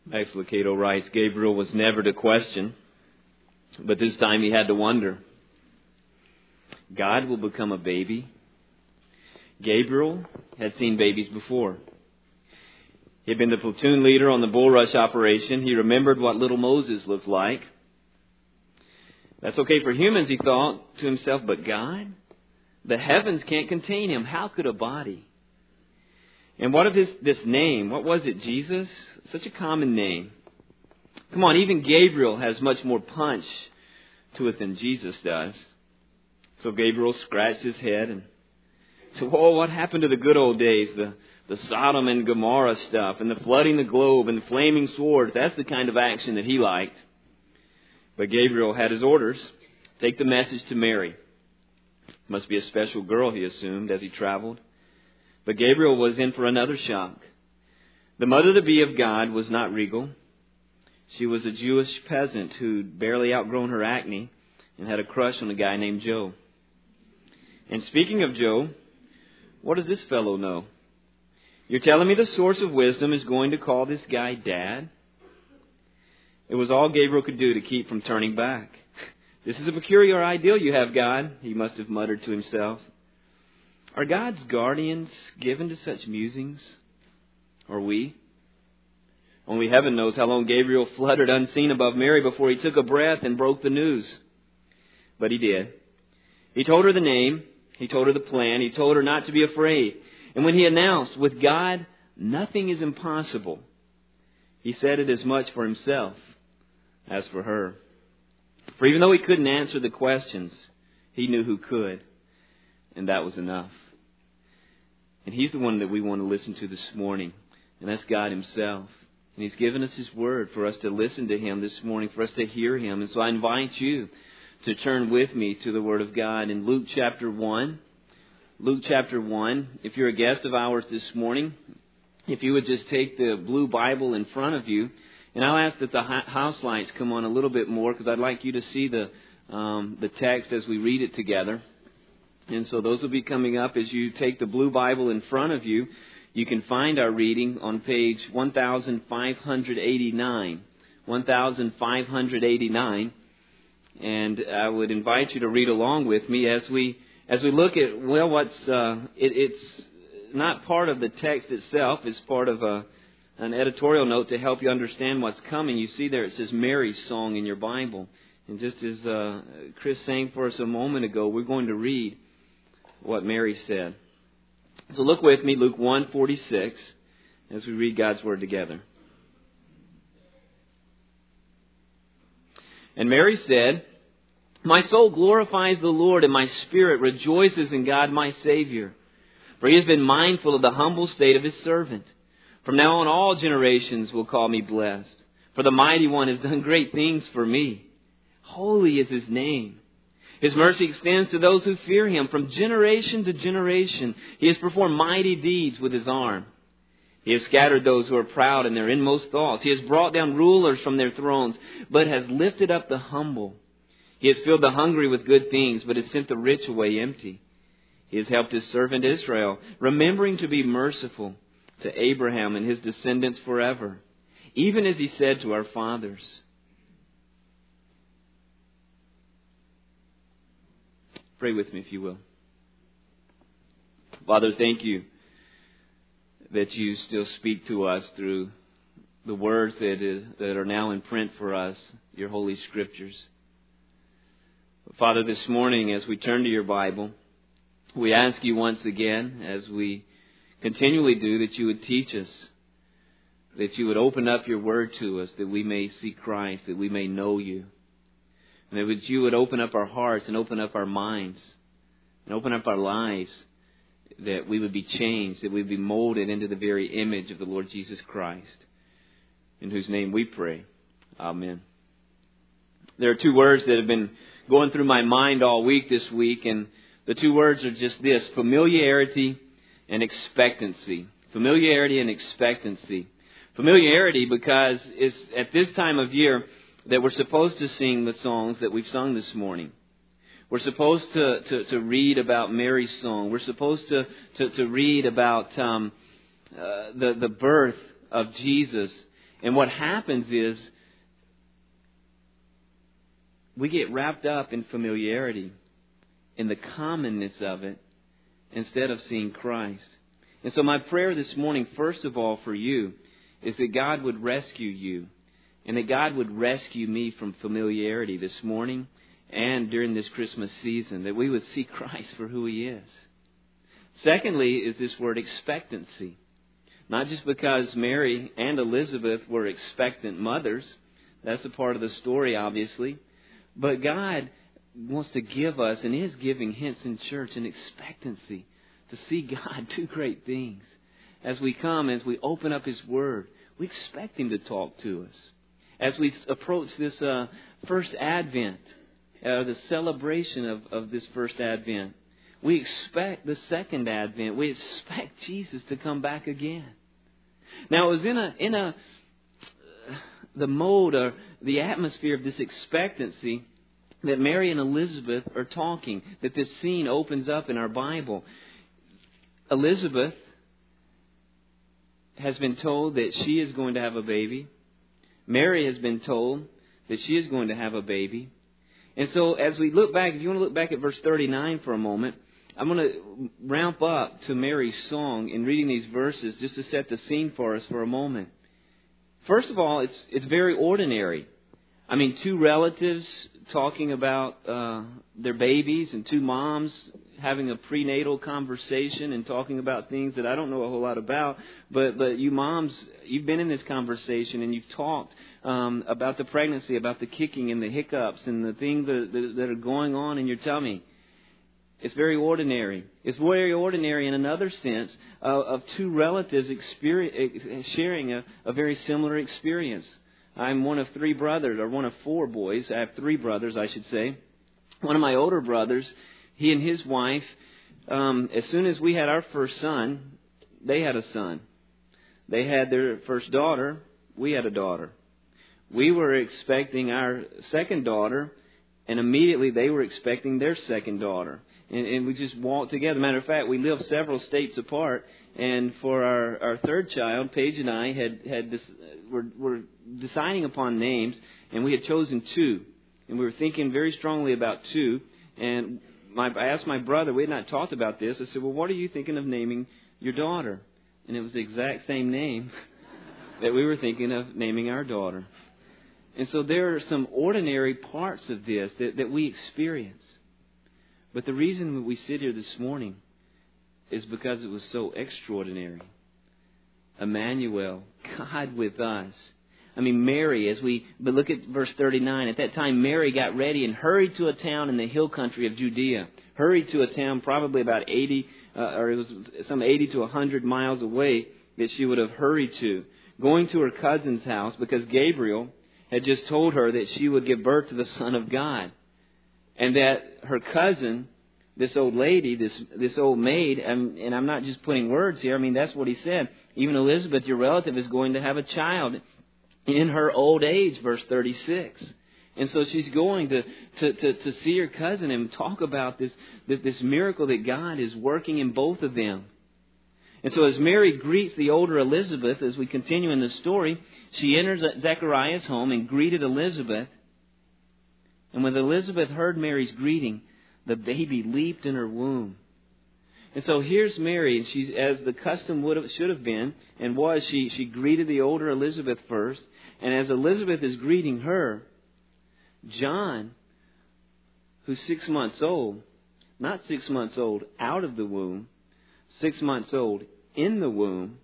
Max Lucado writes, Gabriel was never to question, but this time he had to wonder. God will become a baby. Gabriel had seen babies before. He had been the platoon leader on the bulrush operation. He remembered what little Moses looked like. That's okay for humans, he thought to himself, but God? The heavens can't contain him. How could a body? And what of this name? What was it, Jesus? Such a common name. Come on, even Gabriel has much more punch to it than Jesus does. So Gabriel scratched his head and said, "Oh, what happened to the good old days? The Sodom and Gomorrah stuff and the flooding the globe and the flaming swords." That's the kind of action that he liked. But Gabriel had his orders. Take the message to Mary. Must be a special girl, he assumed, as he traveled. But Gabriel was in for another shock. The mother-to-be of God was not regal. She was a Jewish peasant who'd barely outgrown her acne and had a crush on a guy named Joe. And speaking of Joe, what does this fellow know? You're telling me the source of wisdom is going to call this guy Dad? It was all Gabriel could do to keep from turning back. This is a peculiar ideal you have, God, he must have muttered to himself. Are God's guardians given to such musings? Or we? Only heaven knows how long Gabriel fluttered unseen above Mary before he took a breath and broke the news. But he did. He told her the name. He told her the plan. He told her not to be afraid. And when he announced, with God, nothing is impossible, he said it as much for himself as for her. For even though he couldn't answer the questions, he knew who could. And that was enough. And he's the one that we want to listen to this morning. And that's God himself. And he's given us his word for us to listen to him this morning, for us to hear him. And so I invite you to turn with me to the word of God in Luke chapter 1. Luke chapter 1. If you're a guest of ours this morning, if you would just take the blue Bible in front of you. And I'll ask that the house lights come on a little bit more, because I'd like you to see the text as we read it together. And so those will be coming up as you take the blue Bible in front of you. You can find our reading on page 1589. 1589. And I would invite you to read along with me as we look at, well, it's not part of the text itself. It's part of an editorial note to help you understand what's coming. You see there it says Mary's song in your Bible. And just as Chris sang for us a moment ago, we're going to read what Mary said. So look with me, Luke 1:46, as we read God's Word together. And Mary said, "My soul glorifies the Lord, and my spirit rejoices in God my Savior. For he has been mindful of the humble state of his servant. From now on all generations will call me blessed. For the Mighty One has done great things for me. Holy is his name. His mercy extends to those who fear him from generation to generation. He has performed mighty deeds with his arm. He has scattered those who are proud in their inmost thoughts. He has brought down rulers from their thrones, but has lifted up the humble. He has filled the hungry with good things, but has sent the rich away empty. He has helped his servant Israel, remembering to be merciful to Abraham and his descendants forever, even as he said to our fathers." Pray with me, if you will. Father, thank you that you still speak to us through the words that are now in print for us, your Holy Scriptures. Father, this morning, as we turn to your Bible, we ask you once again, as we continually do, that you would teach us, that you would open up your word to us, that we may see Christ, that we may know you. And that you would open up our hearts and open up our minds and open up our lives, that we would be changed, that we would be molded into the very image of the Lord Jesus Christ, in whose name we pray. Amen. There are two words that have been going through my mind all week this week, and the two words are just this: familiarity and expectancy. Familiarity and expectancy. Familiarity because it's at this time of year that we're supposed to sing the songs that we've sung this morning. We're supposed to read about Mary's song. We're supposed to read about the birth of Jesus And what happens is we get wrapped up in familiarity, in the commonness of it, instead of seeing Christ. And so my prayer this morning, first of all for you, is that God would rescue you, and that God would rescue me from familiarity this morning and during this Christmas season, that we would see Christ for who He is. Secondly is this word expectancy. Not just because Mary and Elizabeth were expectant mothers. That's a part of the story, obviously. But God wants to give us, and is giving hints in church, an expectancy to see God do great things. As we come, as we open up His Word, we expect Him to talk to us. As we approach this first Advent, the celebration of this first Advent, we expect the second Advent. We expect Jesus to come back again. Now, it was in the mode or the atmosphere of this expectancy that Mary and Elizabeth are talking, that this scene opens up in our Bible. Elizabeth has been told that she is going to have a baby. Mary has been told that she is going to have a baby. And so as we look back, if you want to look back at verse 39 for a moment, I'm going to ramp up to Mary's song in reading these verses just to set the scene for us for a moment. First of all, it's very ordinary. I mean, two relatives talking about their babies, and two moms having a prenatal conversation and talking about things that I don't know a whole lot about. But you moms, you've been in this conversation and you've talked about the pregnancy, about the kicking and the hiccups and the things that are going on in your tummy. It's very ordinary. It's very ordinary in another sense of two relatives sharing a very similar experience. I'm one of three brothers, or one of four boys. I have three brothers, I should say. One of my older brothers, he and his wife, as soon as we had our first son, they had a son. They had their first daughter. We had a daughter. We were expecting our second daughter, and immediately they were expecting their second daughter. And we just walked together. Matter of fact, we lived several states apart. And for our third child, Paige and I were deciding upon names, and we had chosen two. And we were thinking very strongly about two. And I asked my brother, we had not talked about this. I said, well, what are you thinking of naming your daughter? And it was the exact same name that we were thinking of naming our daughter. And so there are some ordinary parts of this that we experience. But the reason that we sit here this morning is because it was so extraordinary. Emmanuel, God with us. I mean, Mary, but look at verse 39. At that time, Mary got ready and hurried to a town in the hill country of Judea. Hurried to a town probably about 80 to 100 miles away that she would have hurried to. Going to her cousin's house because Gabriel had just told her that she would give birth to the Son of God. And that her cousin, this old lady, this old maid, and I'm not just putting words here, I mean, that's what he said. Even Elizabeth, your relative, is going to have a child in her old age, verse 36. And so she's going to see her cousin and talk about this miracle that God is working in both of them. And so as Mary greets the older Elizabeth, as we continue in the story, she enters Zechariah's home and greeted Elizabeth. And when Elizabeth heard Mary's greeting, the baby leaped in her womb. And so here's Mary, and she's, as the custom should have been, and was, she greeted the older Elizabeth first. And as Elizabeth is greeting her, John, who's 6 months old, not 6 months old out of the womb, 6 months old in the womb,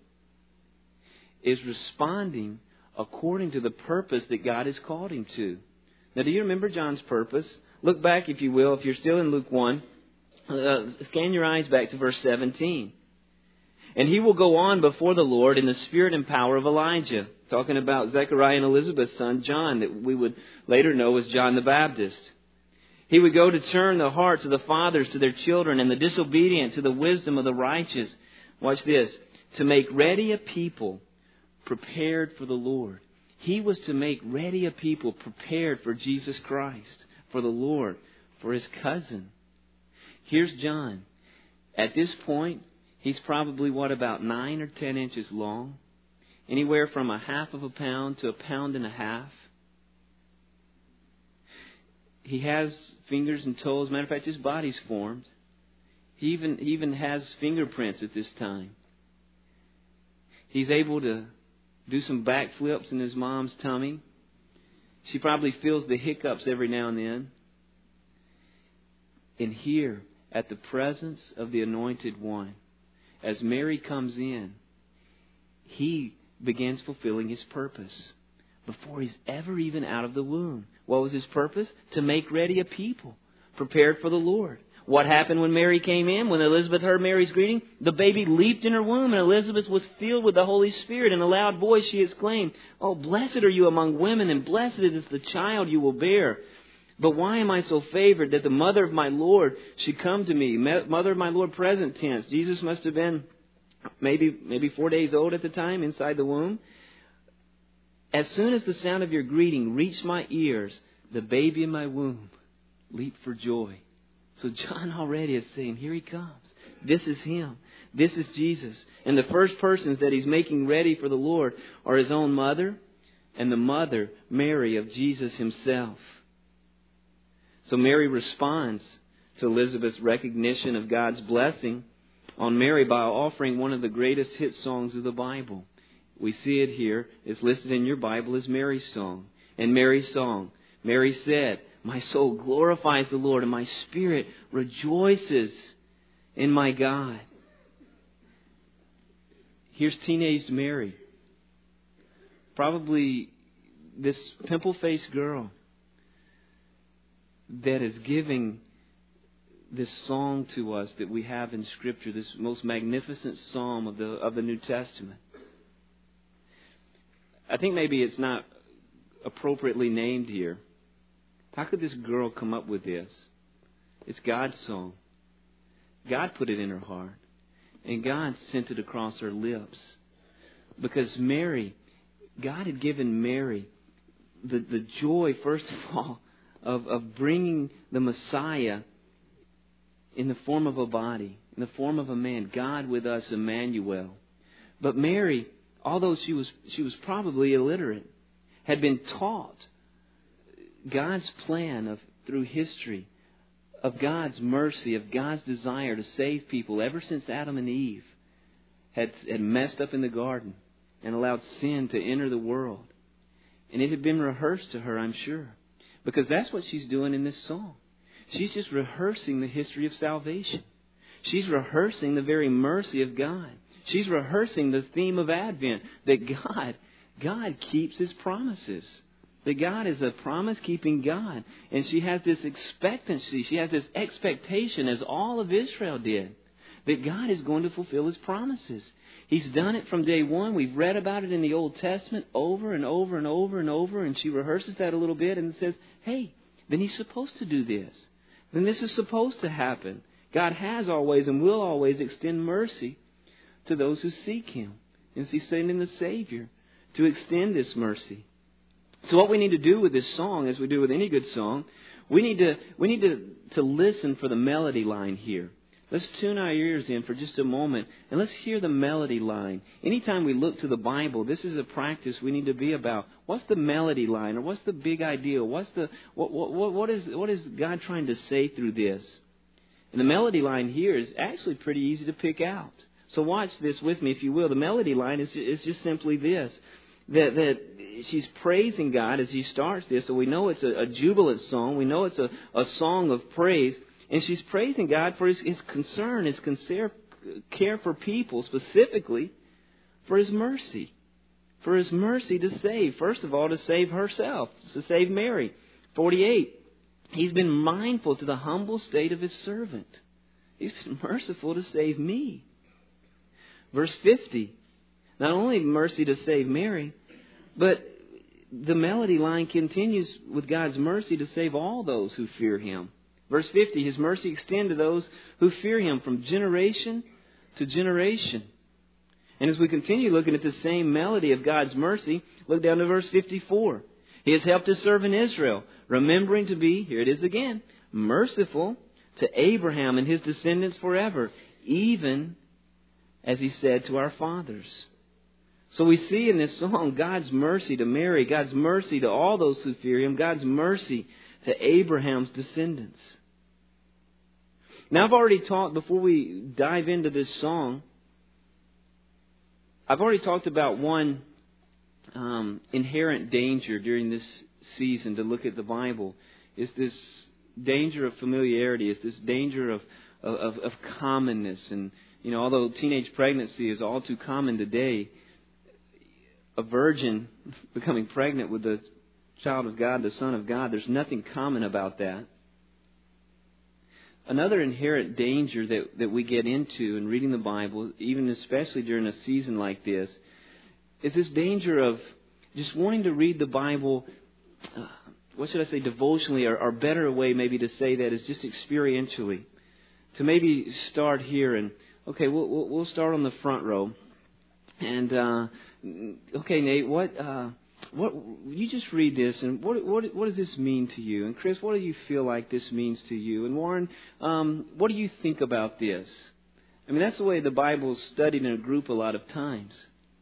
is responding according to the purpose that God has called him to. Now, do you remember John's purpose? Look back, if you will, if you're still in Luke 1. Scan your eyes back to verse 17. And he will go on before the Lord in the spirit and power of Elijah. Talking about Zechariah and Elizabeth's son, John, that we would later know as John the Baptist. He would go to turn the hearts of the fathers to their children and the disobedient to the wisdom of the righteous. Watch this. To make ready a people prepared for the Lord. He was to make ready a people prepared for Jesus Christ, for the Lord, for his cousin. Here's John. At this point, he's probably, about 9 or 10 inches long. anywhere from 1/2 pound to 1.5 pounds. He has fingers and toes. Matter of fact, his body's formed. He even has fingerprints at this time. He's able to do some backflips in his mom's tummy. She probably feels the hiccups every now and then. And here, at the presence of the Anointed One, as Mary comes in, he begins fulfilling his purpose before he's ever even out of the womb. What was his purpose? To make ready a people prepared for the Lord. What happened when Mary came in? When Elizabeth heard Mary's greeting, the baby leaped in her womb, and Elizabeth was filled with the Holy Spirit. In a loud voice she exclaimed, "Oh, blessed are you among women, and blessed is the child you will bear. But why am I so favored that the mother of my Lord should come to me?" Mother of my Lord, present tense. Jesus must have been maybe 4 days old at the time, inside the womb. "As soon as the sound of your greeting reached my ears, the baby in my womb leaped for joy." So John already is saying, here he comes. This is him. This is Jesus. And the first persons that he's making ready for the Lord are his own mother and the mother, Mary, of Jesus himself. So Mary responds to Elizabeth's recognition of God's blessing on Mary by offering one of the greatest hit songs of the Bible. We see it here. It's listed in your Bible as Mary's song. And Mary's song, Mary said, "My soul glorifies the Lord, and my spirit rejoices in my God." Here's teenage Mary. Probably this pimple-faced girl that is giving this song to us that we have in Scripture, this most magnificent psalm of the New Testament. I think maybe it's not appropriately named here. How could this girl come up with this? It's God's song. God put it in her heart. And God sent it across her lips. Because Mary, God had given Mary the joy, first of all, of bringing the Messiah in the form of a body, in the form of a man. God with us, Emmanuel. But Mary, although she was probably illiterate, had been taught God's plan through history, of God's mercy, of God's desire to save people ever since Adam and Eve had messed up in the garden and allowed sin to enter the world. And it had been rehearsed to her, I'm sure, because that's what she's doing in this song. She's just rehearsing the history of salvation. She's rehearsing the very mercy of God. She's rehearsing the theme of Advent, that God keeps His promises. That God is a promise-keeping God. And she has this expectancy. She has this expectation, as all of Israel did, that God is going to fulfill His promises. He's done it from day one. We've read about it in the Old Testament over and over and over and over. And she rehearses that a little bit and says, hey, then He's supposed to do this. Then this is supposed to happen. God has always and will always extend mercy to those who seek Him. And He's sending the Savior to extend this mercy. So what we need to do with this song, as we do with any good song, we need to listen for the melody line here. Let's tune our ears in for just a moment and let's hear the melody line. Anytime we look to the Bible, this is a practice we need to be about. What's the melody line, or what's the big idea? What is God trying to say through this? And the melody line here is actually pretty easy to pick out. So watch this with me, if you will. The melody line is just simply this. That she's praising God as she starts this. So we know it's a jubilant song. We know it's a song of praise. And she's praising God for His concern, His care for people, specifically for His mercy. For His mercy to save. First of all, to save herself, to save Mary. 48. He's been mindful to the humble state of His servant. He's been merciful to save me. Verse 50. Not only mercy to save Mary, but the melody line continues with God's mercy to save all those who fear Him. Verse 50, His mercy extends to those who fear Him from generation to generation. And as we continue looking at the same melody of God's mercy, look down to verse 54. He has helped His servant Israel, remembering to be, here it is again, merciful to Abraham and his descendants forever, even as He said to our fathers. So we see in this song God's mercy to Mary, God's mercy to all those who fear Him, God's mercy to Abraham's descendants. Now I've already talked, before we dive into this song, I've already talked about one inherent danger during this season to look at the Bible. Is this danger of familiarity, is this danger of commonness. And, although teenage pregnancy is all too common today, a virgin becoming pregnant with the child of God, the Son of God, there's nothing common about that. Another inherent danger that we get into in reading the Bible, even especially during a season like this, is this danger of just wanting to read the Bible, devotionally, or better way maybe to say that is just experientially. To maybe start here and, okay, we'll start on the front row. And, okay, Nate, what you just read this, and what does this mean to you? And Chris, what do you feel like this means to you? And Warren, what do you think about this? I mean, that's the way the Bible's studied in a group a lot of times.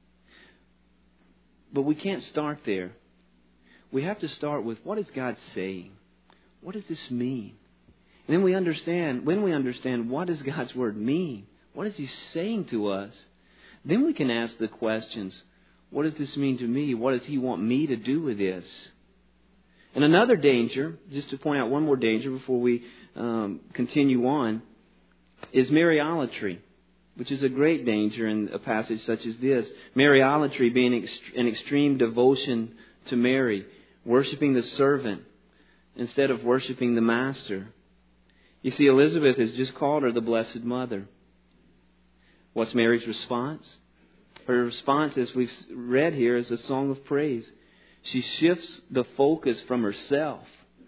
But we can't start there. We have to start with, what is God saying? What does this mean? And then when we understand what does God's Word mean? What is He saying to us? Then we can ask the questions, what does this mean to me? What does He want me to do with this? And another danger, just to point out one more danger before we continue on, is Mariolatry, which is a great danger in a passage such as this. Mariolatry being an extreme devotion to Mary, worshiping the servant instead of worshiping the Master. You see, Elizabeth has just called her the Blessed Mother. What's Mary's response? Her response, as we've read here, is a song of praise. She shifts the focus from herself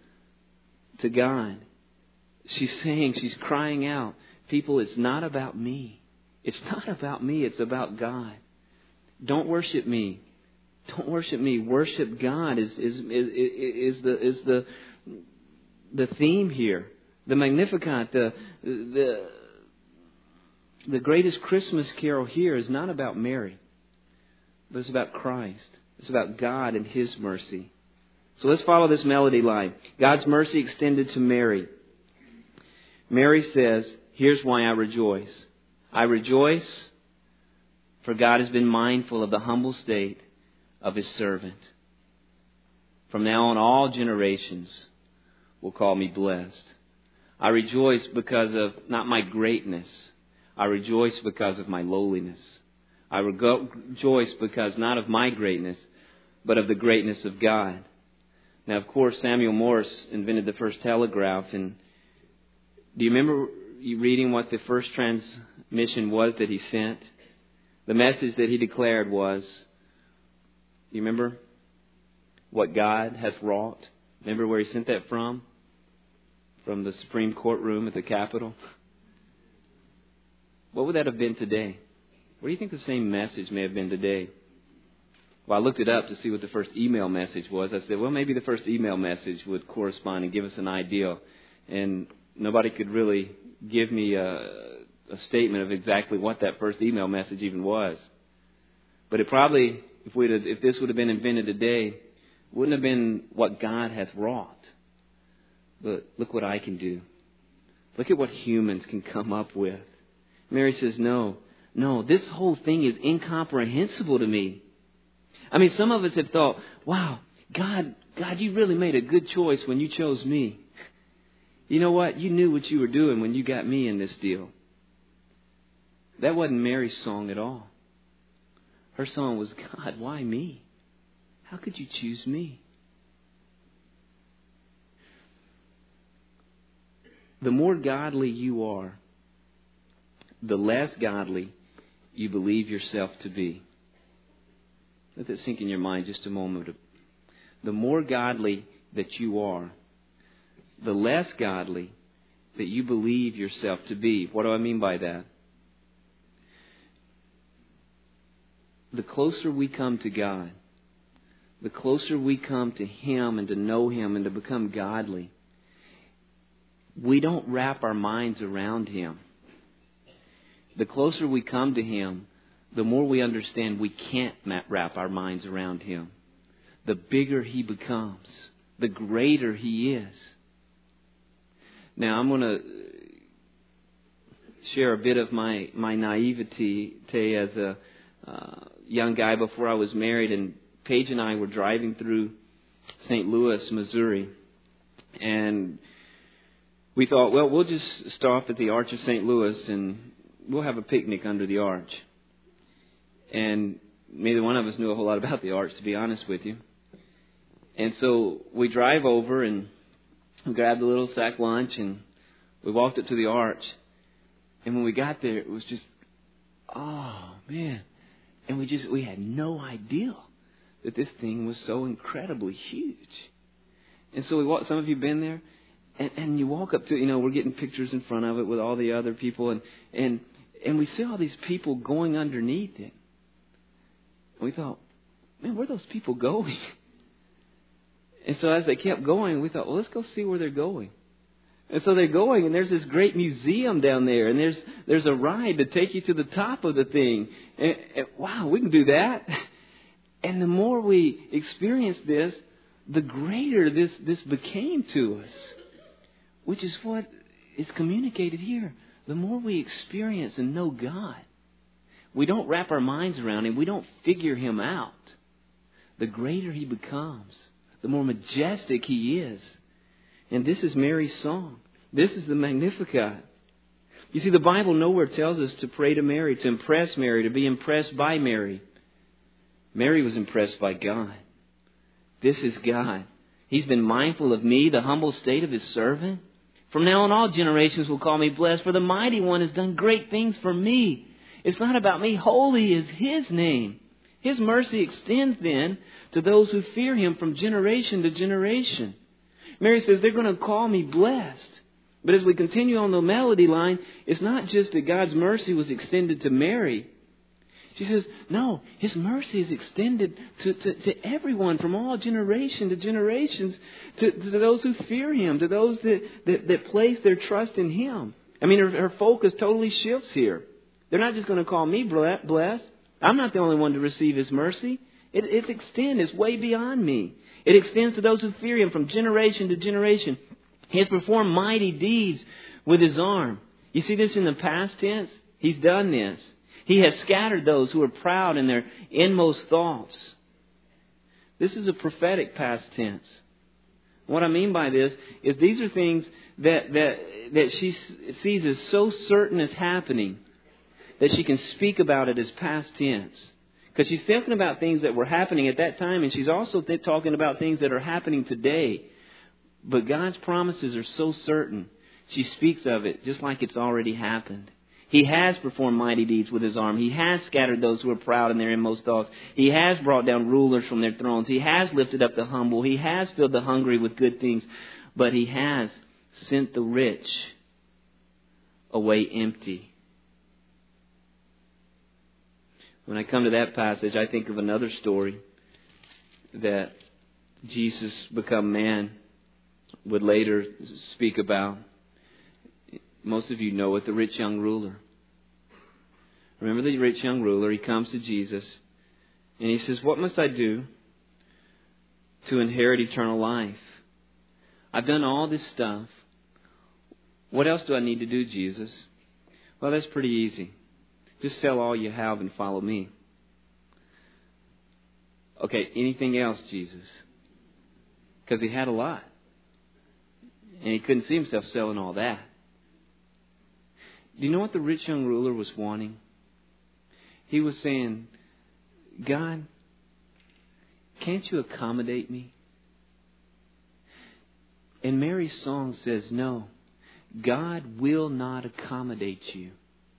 to God. She's saying, she's crying out, people, it's not about me. It's not about me, it's about God. Don't worship me. Don't worship me. Worship God is the theme here. The Magnificat, the greatest Christmas carol here is not about Mary, but it's about Christ. It's about God and His mercy. So let's follow this melody line. God's mercy extended to Mary. Mary says, here's why I rejoice. I rejoice, for God has been mindful of the humble state of His servant. From now on, all generations will call me blessed. I rejoice because of not my greatness. I rejoice because of my lowliness. I rejoice because not of my greatness, but of the greatness of God. Now, of course, Samuel Morse invented the first telegraph. And do you remember reading what the first transmission was that he sent? The message that he declared was, you remember? What God hath wrought. Remember where he sent that from? From the Supreme Courtroom at the Capitol. What would that have been today? What do you think the same message may have been today? Well, I looked it up to see what the first email message was. I said, well, maybe the first email message would correspond and give us an idea. And nobody could really give me a statement of exactly what that first email message even was. But it probably, if this would have been invented today, wouldn't have been what God hath wrought. But look what I can do. Look at what humans can come up with. Mary says, no, this whole thing is incomprehensible to me. I mean, some of us have thought, wow, God, you really made a good choice when you chose me. You know what? You knew what you were doing when you got me in this deal. That wasn't Mary's song at all. Her song was, God, why me? How could you choose me? The more godly you are, the less godly you believe yourself to be. Let that sink in your mind just a moment. The more godly that you are, the less godly that you believe yourself to be. What do I mean by that? The closer we come to God, the closer we come to Him and to know Him and to become godly, we don't wrap our minds around Him. The closer we come to Him, the more we understand we can't wrap our minds around Him. The bigger He becomes, the greater He is. Now, I'm going to share a bit of my naivety as a young guy before I was married. And Paige and I were driving through St. Louis, Missouri. And we thought, well, we'll just stop at the Arch of St. Louis and we'll have a picnic under the arch. And neither one of us knew a whole lot about the arch, to be honest with you. And so we drive over and we grabbed a little sack lunch and we walked up to the arch. And when we got there, it was just, oh, man. And we had no idea that this thing was so incredibly huge. And so we walked, some of you have been there, and you walk up to, we're getting pictures in front of it with all the other people, and we see all these people going underneath it. And we thought, man, where are those people going? And so as they kept going, we thought, well, let's go see where they're going. And so they're going, and there's this great museum down there, and there's a ride to take you to the top of the thing. And wow, we can do that. And the more we experience this, the greater this became to us, which is what is communicated here. The more we experience and know God, we don't wrap our minds around Him, we don't figure Him out. The greater He becomes, the more majestic He is. And this is Mary's song. This is the Magnificat. You see, the Bible nowhere tells us to pray to Mary, to impress Mary, to be impressed by Mary. Mary was impressed by God. This is God. He's been mindful of me, the humble state of His servant. From now on, all generations will call me blessed, for the Mighty One has done great things for me. It's not about me. Holy is His name. His mercy extends then to those who fear Him from generation to generation. Mary says, they're going to call me blessed. But as we continue on the melody line, it's not just that God's mercy was extended to Mary. She says, no, His mercy is extended to everyone from all generation to generations, to those who fear Him, to those that place their trust in Him. I mean, her focus totally shifts here. They're not just going to call me blessed. I'm not the only one to receive His mercy. It extends. It's way beyond me. It extends to those who fear Him from generation to generation. He has performed mighty deeds with His arm. You see this in the past tense? He's done this. He has scattered those who are proud in their inmost thoughts. This is a prophetic past tense. What I mean by this is these are things that she sees as so certain as happening that she can speak about it as past tense. Because she's thinking about things that were happening at that time, and she's also talking about things that are happening today. But God's promises are so certain, she speaks of it just like it's already happened. He has performed mighty deeds with His arm. He has scattered those who are proud in their inmost thoughts. He has brought down rulers from their thrones. He has lifted up the humble. He has filled the hungry with good things. But He has sent the rich away empty. When I come to that passage, I think of another story that Jesus, become man, would later speak about. Most of you know it, the rich young ruler. Remember the rich young ruler? He comes to Jesus and he says, what must I do to inherit eternal life? I've done all this stuff. What else do I need to do, Jesus? Well, that's pretty easy. Just sell all you have and follow me. Okay, anything else, Jesus? Because he had a lot. And he couldn't see himself selling all that. Do you know what the rich young ruler was wanting? He was saying, God, can't you accommodate me? And Mary's song says, no, God will not accommodate you.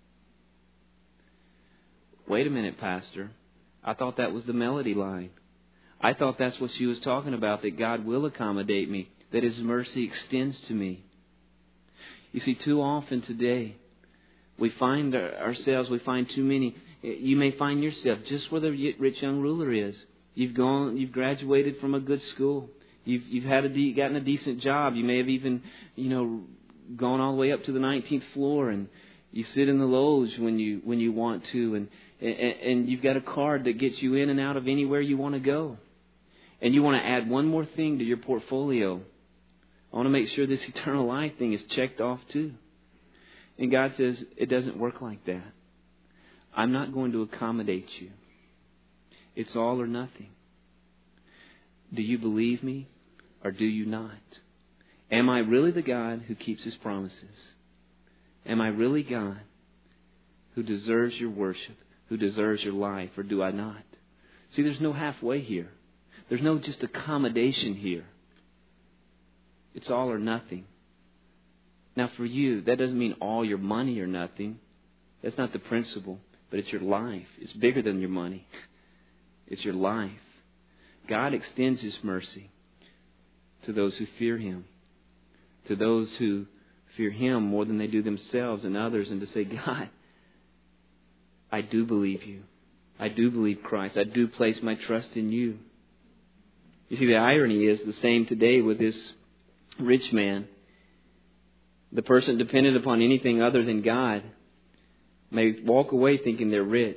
Wait a minute, Pastor. I thought that was the melody line. I thought that's what she was talking about, that God will accommodate me, that His mercy extends to me. You see, too often today, we find too many. You may find yourself just where the rich young ruler is. You've graduated from a good school. You've gotten a decent job. You may have even, gone all the way up to the 19th floor, and You sit in the loge when you want to, and you've got a card that gets you in and out of anywhere you want to go. And you want to add one more thing to your portfolio. I want to make sure this eternal life thing is checked off too. And God says, it doesn't work like that. I'm not going to accommodate you. It's all or nothing. Do you believe me or do you not? Am I really the God who keeps His promises? Am I really God who deserves your worship, who deserves your life, or do I not? See, there's no halfway here. There's no just accommodation here. It's all or nothing. Now for you, that doesn't mean all your money or nothing. That's not the principle. But it's your life. It's bigger than your money. It's your life. God extends His mercy to those who fear Him. To those who fear Him more than they do themselves and others. And to say, God, I do believe You. I do believe Christ. I do place my trust in You. You see, the irony is the same today with this rich man. The person dependent upon anything other than God may walk away thinking they're rich.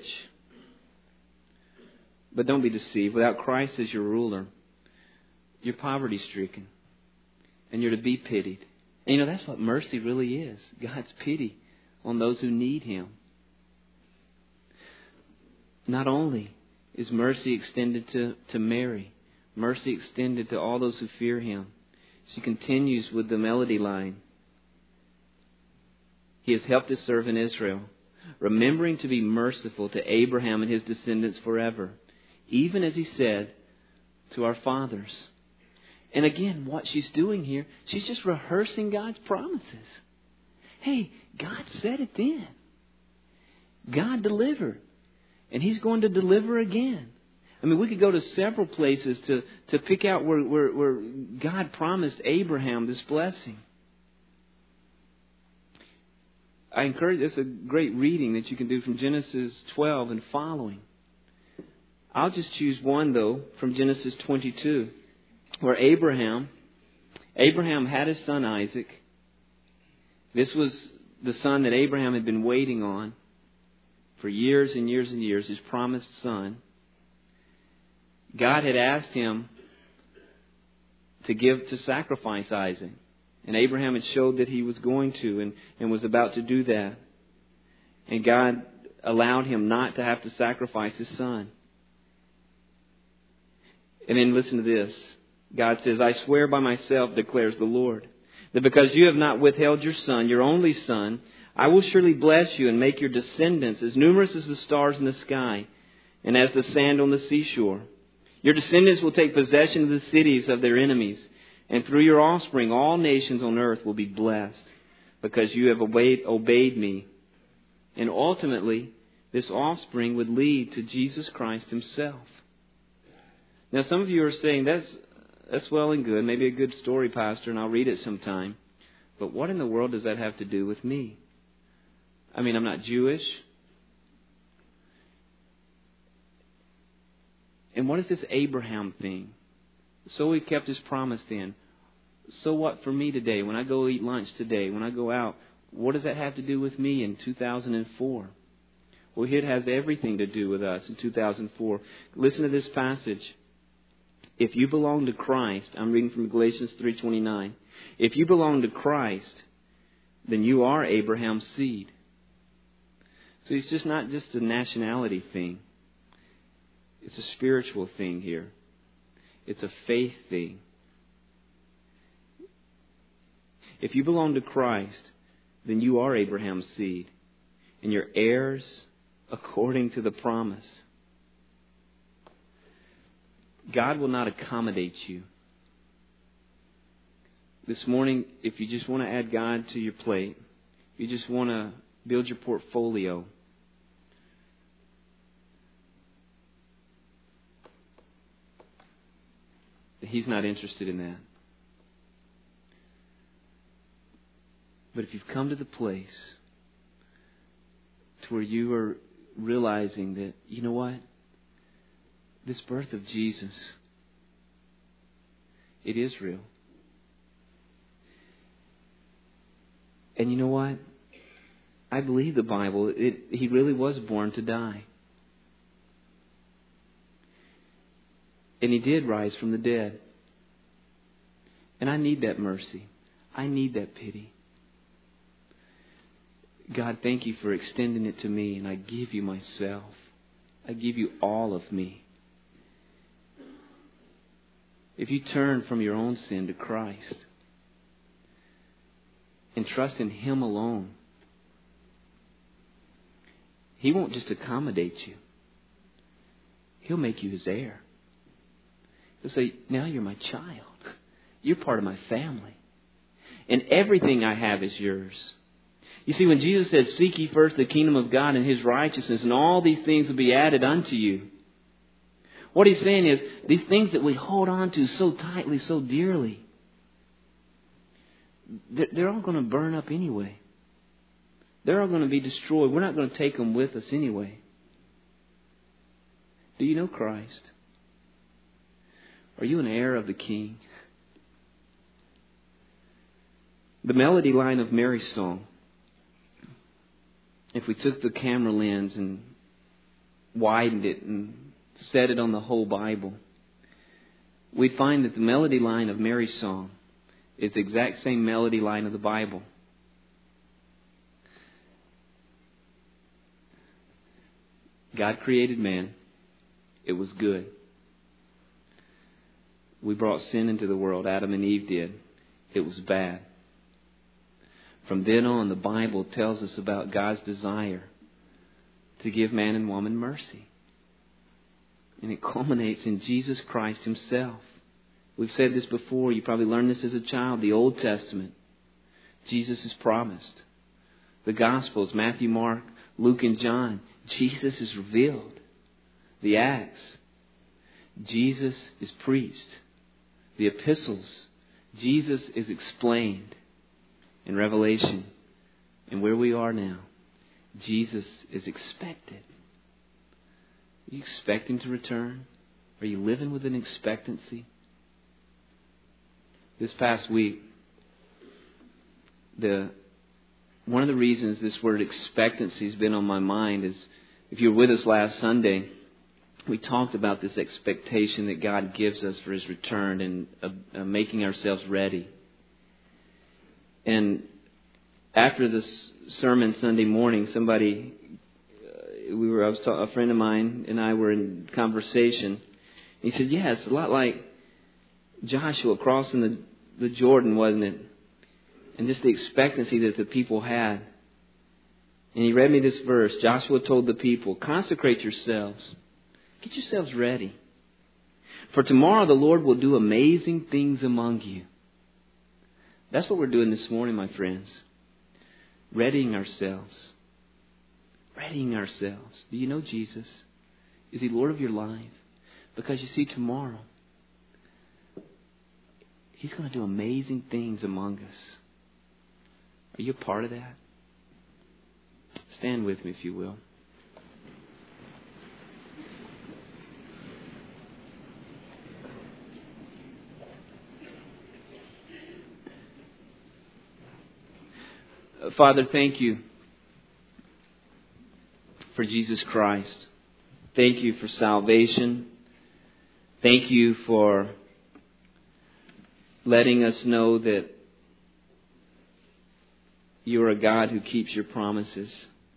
But don't be deceived. Without Christ as your ruler, you're poverty-stricken. And you're to be pitied. And that's what mercy really is. God's pity on those who need Him. Not only is mercy extended to Mary, mercy extended to all those who fear Him. She continues with the melody line. He has helped His servant Israel, remembering to be merciful to Abraham and his descendants forever, even as He said to our fathers. And again, what she's doing here, she's just rehearsing God's promises. Hey, God said it then. God delivered. And He's going to deliver again. I mean, we could go to several places to pick out where God promised Abraham this blessing. I encourage, it's a great reading that you can do from Genesis 12 and following. I'll just choose one, though, from Genesis 22, where Abraham had his son Isaac. This was the son that Abraham had been waiting on for years and years and years, his promised son. God had asked him to sacrifice Isaac. And Abraham had showed that he was going to and was about to do that. And God allowed him not to have to sacrifice his son. And then listen to this. God says, I swear by myself, declares the Lord, that because you have not withheld your son, your only son, I will surely bless you and make your descendants as numerous as the stars in the sky and as the sand on the seashore. Your descendants will take possession of the cities of their enemies. And through your offspring, all nations on earth will be blessed because you have obeyed me. And ultimately, this offspring would lead to Jesus Christ Himself. Now, some of you are saying, that's well and good. Maybe a good story, Pastor, and I'll read it sometime. But what in the world does that have to do with me? I mean, I'm not Jewish. And what is this Abraham thing? So he kept his promise then. So what for me today? When I go eat lunch today, when I go out, what does that have to do with me in 2004? Well, it has everything to do with us in 2004. Listen to this passage. If you belong to Christ, I'm reading from Galatians 3:29. If you belong to Christ, then you are Abraham's seed. So it's just not just a nationality thing. It's a spiritual thing here. It's a faith thing. If you belong to Christ, then you are Abraham's seed. And you're heirs according to the promise. God will not accommodate you. This morning, if you just want to add God to your plate, you just want to build your portfolio, He's not interested in that. But if you've come to the place to where you are realizing that, you know what? This birth of Jesus, it is real. And you know what? I believe the Bible. He really was born to die. And He did rise from the dead. And I need that mercy. I need that pity. God, thank You for extending it to me, and I give You myself. I give You all of me. If you turn from your own sin to Christ and trust in Him alone, He won't just accommodate you. He'll make you His heir. He'll say, now you're my child. You're part of my family. And everything I have is yours. You see, when Jesus said, seek ye first the kingdom of God and His righteousness, and all these things will be added unto you. What He's saying is, these things that we hold on to so tightly, so dearly, they're all going to burn up anyway. They're all going to be destroyed. We're not going to take them with us anyway. Do you know Christ? Are you an heir of the King? The melody line of Mary's song, if we took the camera lens and widened it and set it on the whole Bible, we'd find that the melody line of Mary's song is the exact same melody line of the Bible. God created man. It was good. We brought sin into the world. Adam and Eve did. It was bad. From then on, the Bible tells us about God's desire to give man and woman mercy. And it culminates in Jesus Christ Himself. We've said this before. You probably learned this as a child. The Old Testament, Jesus is promised. The Gospels, Matthew, Mark, Luke, and John, Jesus is revealed. The Acts, Jesus is preached. The epistles, Jesus is explained. In Revelation, and where we are now, Jesus is expected. Are you expecting to return? Are you living with an expectancy? This past week, one of the reasons this word expectancy has been on my mind is, if you were with us last Sunday, we talked about this expectation that God gives us for His return and making ourselves ready. And after this sermon Sunday morning, a friend of mine and I were in conversation. He said, yeah, it's a lot like Joshua crossing the Jordan, wasn't it? And just the expectancy that the people had. And he read me this verse. Joshua told the people, consecrate yourselves. Get yourselves ready. For tomorrow the Lord will do amazing things among you. That's what we're doing this morning, my friends. Readying ourselves. Readying ourselves. Do you know Jesus? Is He Lord of your life? Because you see, tomorrow, He's going to do amazing things among us. Are you a part of that? Stand with me, if you will. Father, thank You for Jesus Christ. Thank You for salvation. Thank You for letting us know that You are a God who keeps Your promises.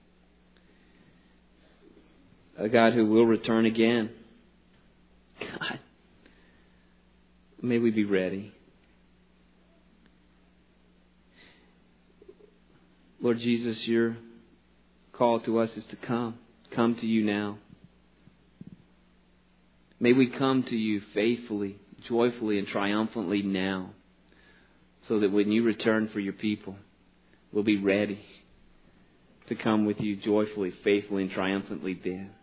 A God who will return again. God, may we be ready. Lord Jesus, Your call to us is to come. Come to You now. May we come to You faithfully, joyfully, and triumphantly now, so that when You return for Your people, we'll be ready to come with You joyfully, faithfully, and triumphantly then.